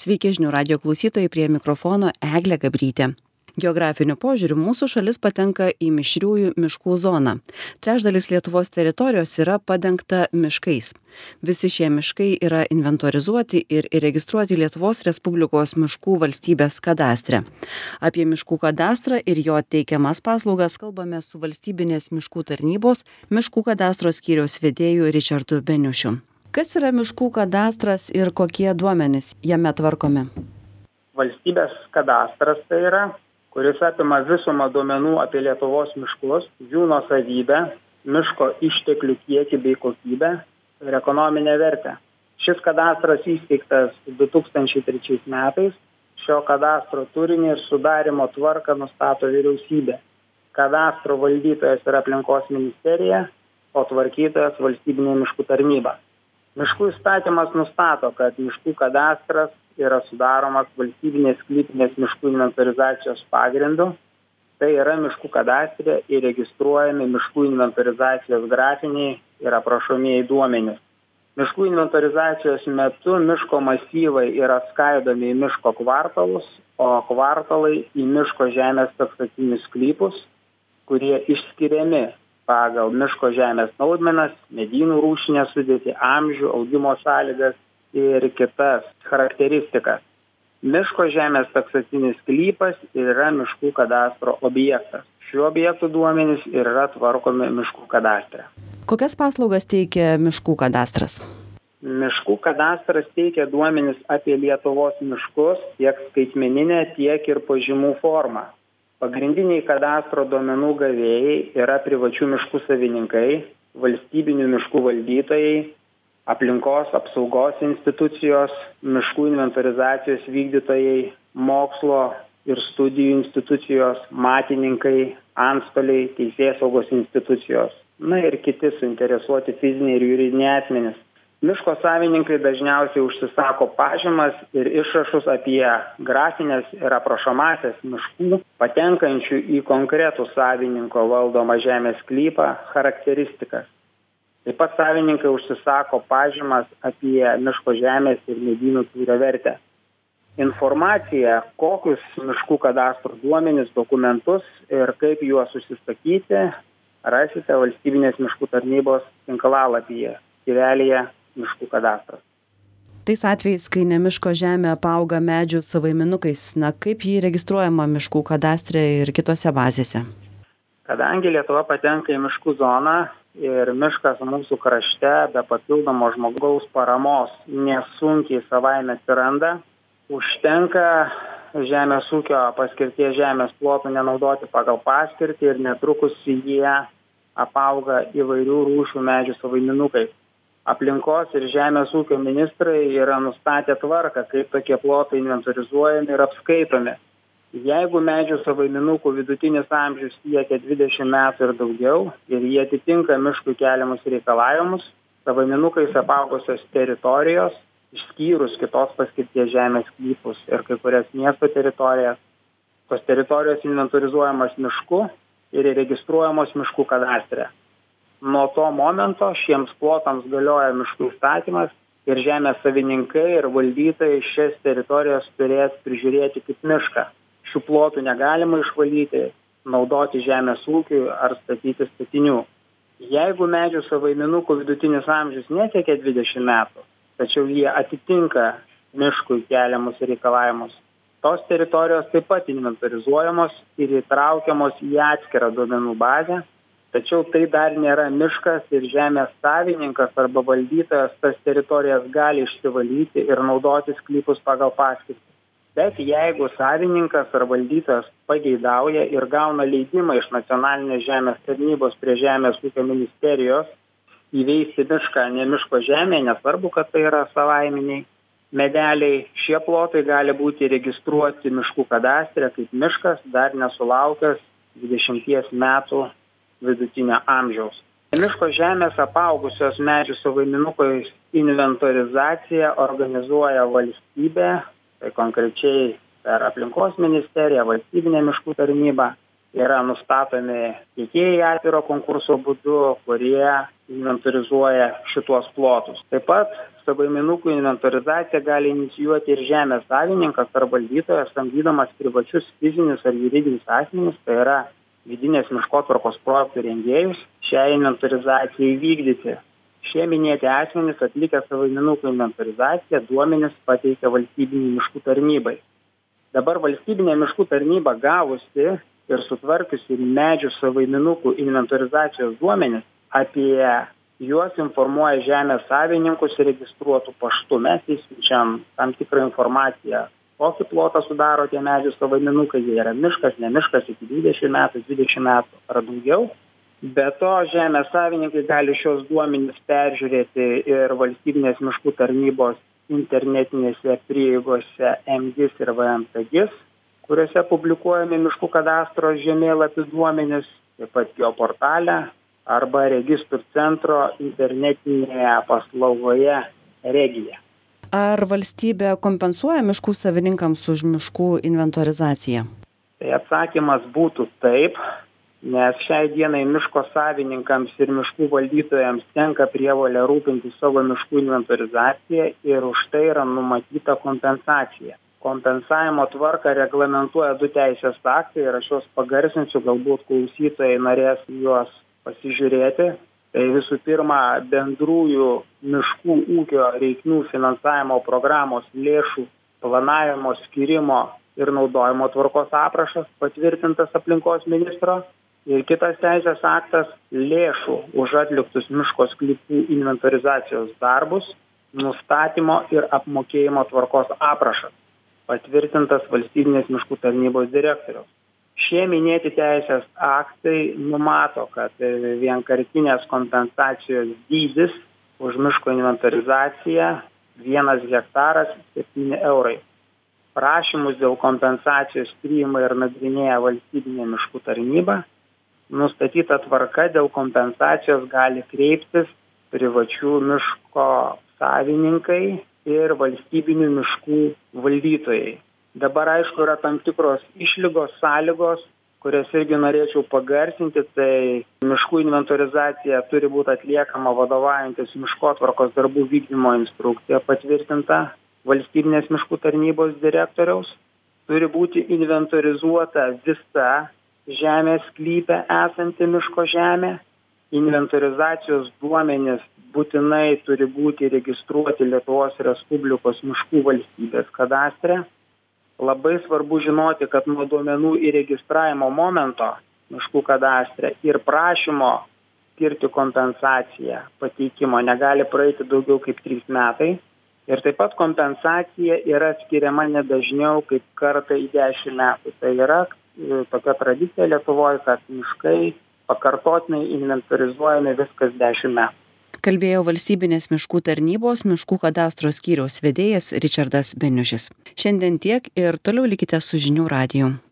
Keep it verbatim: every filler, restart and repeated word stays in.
Sveiki žinių radijo klausytojai, prie mikrofono Eglė Gabrytė. Geografiniu požiūriu mūsų šalis patenka į mišriųjų miškų zoną. Trečdalis Lietuvos teritorijos yra padengta miškais. Visi šie miškai yra inventorizuoti ir įregistruoti Lietuvos Respublikos miškų valstybės kadastre. Apie miškų kadastrą ir jo teikiamas paslaugas kalbame su valstybinės miškų tarnybos miškų kadastro skyriaus vedėju Ričardu Beniušiu. Kas yra miškų kadastras ir kokie duomenys jame tvarkomi? Valstybės kadastras tai yra, kuris apima visumą duomenų apie Lietuvos miškus, jų nuosavybę, miško išteklių kiekį bei kokybę ir ekonominę vertę. Šis kadastras įsteigtas du tūkstančiai trečiais metais. Šio kadastro turinį ir sudarimo tvarką nustato vyriausybė. Kadastro valdytojas yra Aplinkos ministerija, o tvarkytojas Valstybinė miškų tarnyba. Miškų įstatymas nustato, kad miškų kadastras yra sudaromas valstybinės sklypinės miškų inventorizacijos pagrindu. Tai yra miškų kadastre įregistruojami miškų inventorizacijos grafiniai ir aprašomieji duomenys. Miškų inventorizacijos metu miško masyvai yra skaidomi į miško kvartalus, o kvartalai į miško žemės taksatinius sklypus, kurie išskiriami pagal miško žemės naudmenas, medynų rūšinę sudėtį, amžių, augimo sąlygas ir kitas charakteristikas. Miško žemės taksatinis sklypas yra miškų kadastro objektas. Šiuo objektų duomenys ir yra tvarkomi miškų kadastre. Kokias paslaugas teikia miškų kadastras? Miškų kadastras teikia duomenys apie Lietuvos miškus tiek skaitmeninę, tiek ir pažymų formą. Pagrindiniai kadastro duomenų gavėjai yra privačių miškų savininkai, valstybinių miškų valdytojai, aplinkos apsaugos institucijos, miškų inventorizacijos vykdytojai, mokslo ir studijų institucijos, matininkai, antstoliai, teisėsaugos institucijos, na ir kiti suinteresuoti fiziniai ir juridiniai asmenys. Miško savininkai dažniausiai užsisako pažymas ir išrašus apie grafinės ir aprašomąsias miškų, patenkančių į konkretų savininko valdomą žemės sklypą charakteristikas. Taip pat savininkai užsisako pažymas apie miško žemės ir medynų tūrio vertę. Informacija, kokius miškų kadastro duomenis, dokumentus ir kaip juos užsisakyti, rasite Valstybinės miškų tarnybos tinklalapyje, skyrelyje miškų kadastras. Tais atvejais, kai ne miško žemė apauga medžių savaiminukais, na kaip jį registruojama miškų kadastre ir kitose bazėse? Kadangi Lietuva patenka į miškų zoną ir miškas mūsų krašte be papildomo žmogaus paramos nesunkiai savaime atsiranda, užtenka žemės ūkio paskirties žemės plotų nenaudoti pagal paskirtį ir netrukus jie apauga įvairių rūšių medžių savaiminukais. Aplinkos ir žemės ūkio ministrai yra nustatę tvarką, kaip tokie plotai inventorizuojami ir apskaitomi. Jeigu medžių savaiminukų vidutinis amžius siekia dvidešimt metų ir daugiau ir jie atitinka miškui keliamus reikalavimus, savaiminukais apaugusios teritorijos, išskyrus kitos paskirties žemės sklypus ir kai kurias miesto teritorijas, tos teritorijos inventorizuojamos mišku ir registruojamos miškų kadastre. Nuo to momento šiems plotams galioja miškų įstatymas ir žemės savininkai ir valdytojai šias teritorijas turės prižiūrėti kaip mišką. Šių plotų negalima išvalyti, naudoti žemės ūkiui ar statyti statinių. Jeigu medžių savaiminukų vidutinis amžius nesiekia dvidešimt metų, tačiau jie atitinka miškui keliamus reikalavimus, tos teritorijos taip pat inventorizuojamos ir įtraukiamos į atskirą duomenų bazę. Tačiau tai dar nėra miškas ir žemės savininkas arba valdytojas tas teritorijas gali išsivalyti ir naudoti sklypus pagal paskirtį. Bet jeigu savininkas ar valdytojas pageidauja ir gauna leidimą iš nacionalinės žemės tarnybos prie Žemės ūkio ministerijos įveisti mišką ne miško žemėje, nesvarbu, kad tai yra savaiminiai medeliai, šie plotai gali būti registruoti miškų kadastre kaip miškas dar nesulaukęs dvidešimties metų vidutinio amžiaus. Miško žemės apaugusios medžių savaiminukais inventorizaciją organizuoja valstybė, tai konkrečiai per Aplinkos ministeriją, Valstybinę miškų tarnybą. yra nustatomi tiekėjai atviro konkurso būdu, kurie inventorizuoja šituos plotus. Taip pat savaiminukų inventorizaciją gali inicijuoti ir žemės savininkas ar valdytojas, samdydamas privačius fizinius ar juridinius asmenis, tai yra vidinės miškotvarkos projektų rengėjus, šią inventorizaciją įvykdyti. Šie minėti asmenys atlikę savaiminukų inventorizaciją duomenis pateikia valstybiniai miškų tarnybai. Dabar valstybinė miškų tarnyba gavusi ir sutvarkiusi medžių savaiminukų inventorizacijos duomenis, apie juos informuoja žemės savininkus registruotų paštu. Mes įsiunčiam tam tikrą informaciją, kokį plotą sudaro tie medžių savaiminukai, jie yra miškas, ne miškas iki dvidešimt metų, dvidešimt metų ar daugiau. Be to, žemės savininkai gali šios duomenys peržiūrėti ir valstybinės miškų tarnybos internetinėse prieigose M G I S ir V M T G I S, kuriuose publikuojami miškų kadastro žemėlapių duomenys, taip pat geoportale arba registrų centro internetinėje paslaugoje Regija. Ar valstybė kompensuoja miškų savininkams už miškų inventorizaciją? Tai atsakymas būtų taip, nes šiai dienai miško savininkams ir miškų valdytojams tenka prievolė rūpinti savo miškų inventorizaciją ir už tai yra numatyta kompensacija. Kompensavimo tvarką reglamentuoja du teisės aktai ir aš juos pagarsinsiu, galbūt klausytojai norės juos pasižiūrėti. Tai visų pirma, bendrųjų miškų ūkio reikmių finansavimo programos lėšų planavimo, skyrimo ir naudojimo tvarkos aprašas patvirtintas aplinkos ministro. Ir kitas teisės aktas lėšų už atliktus miško sklypų inventorizacijos darbus, nustatymo ir apmokėjimo tvarkos aprašas, patvirtintas valstybinės miškų tarnybos direktoriaus. Šie minėti teisės aktai numato, kad vienkartinės kompensacijos dydis už miško inventorizaciją vienas hektaras septyni eurai. Prašymus dėl kompensacijos priima ir nagrinėja valstybinė miškų tarnyba. Nustatyta tvarka dėl kompensacijos gali kreiptis privačių miško savininkai ir valstybinių miškų valdytojai. Dabar aišku yra tam tikros išlygos, sąlygos, kurias irgi norėčiau pagarsinti, tai miškų inventorizacija turi būti atliekama vadovaujantis miškotvarkos darbų vykdymo instrukcija patvirtinta valstybinės miškų tarnybos direktoriaus, turi būti inventorizuota visa žemės sklype esanti miško žemė, inventorizacijos duomenys būtinai turi būti registruoti Lietuvos Respublikos miškų valstybės kadastre. Labai svarbu žinoti, kad nuo duomenų įregistravimo momento miškų kadastre ir prašymo skirti kompensaciją pateikimo negali praeiti daugiau kaip trys metai. Ir taip pat kompensacija yra skiriama ne dažniau kaip kartą į dešimt metų. Tai yra tokia tradicija Lietuvoje, kad miškai pakartotinai inventorizuojami viskas dešimt metų. Kalbėjo valstybinės miškų tarnybos miškų kadastro skyriaus vedėjas Ričardas Beniušis. Šiandien tiek ir toliau likite su žinių radiju.